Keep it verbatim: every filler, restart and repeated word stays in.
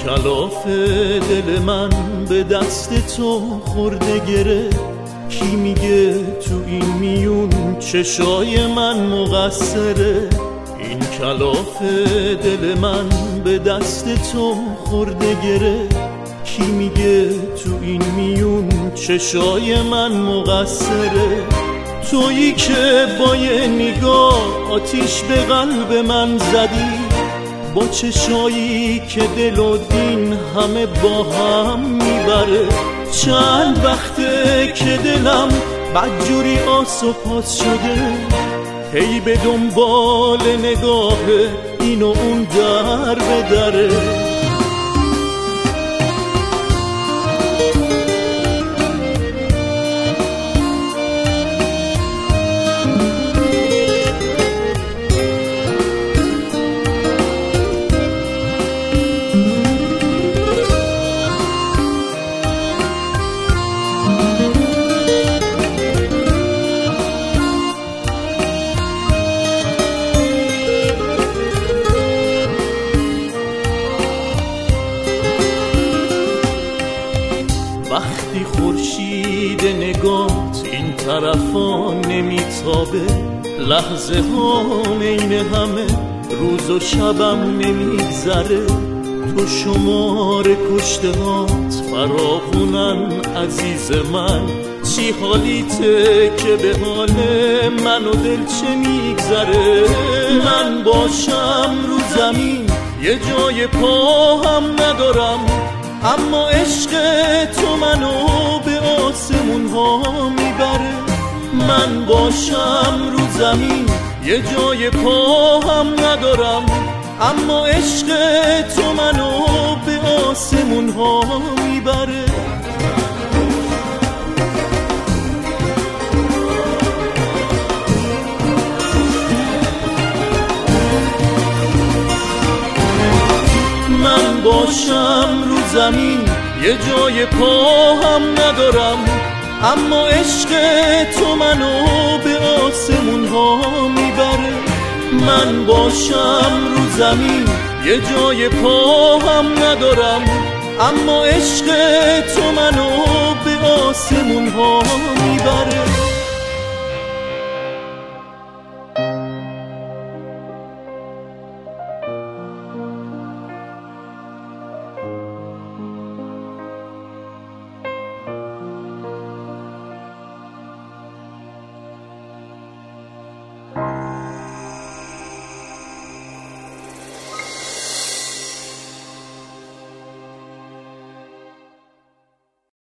کلاف دل من به دست تو خورده گره. کی میگه تو این میون چشای من مقصره؟ این کلاف دل من به دست تو خورده گره. کی میگه تو این میون چشای من مقصره؟ تویی که با یه نگاه آتیش به قلب من زدی، با چشایی که دل و دین همه با هم میبره. چند وقته که دلم بدجوری آس و پاس شده، هی به دنبال نگاه این و اون در به دره. وقتی خورشید نگات این طرفا نمیتابه، لحظه ها این همه روز و شبم نمیگذره. تو شمار کشته هات فراوونن عزیز من، چی حالیته که به حال من و دل چه میگذره؟ من باشم رو زمین یه جای پا هم ندارم، اما عشق تو منو به آسمون ها میبره. من باشم رو زمین یه جای پا هم ندارم، اما عشق تو منو به آسمون ها میبره. من باشم رو زمین یه جای پا هم ندارم، اما عشق تو منو به آسمون ها میبره. من باشم رو زمین یه جای پا هم ندارم، اما عشق تو منو به آسمون ها میبره.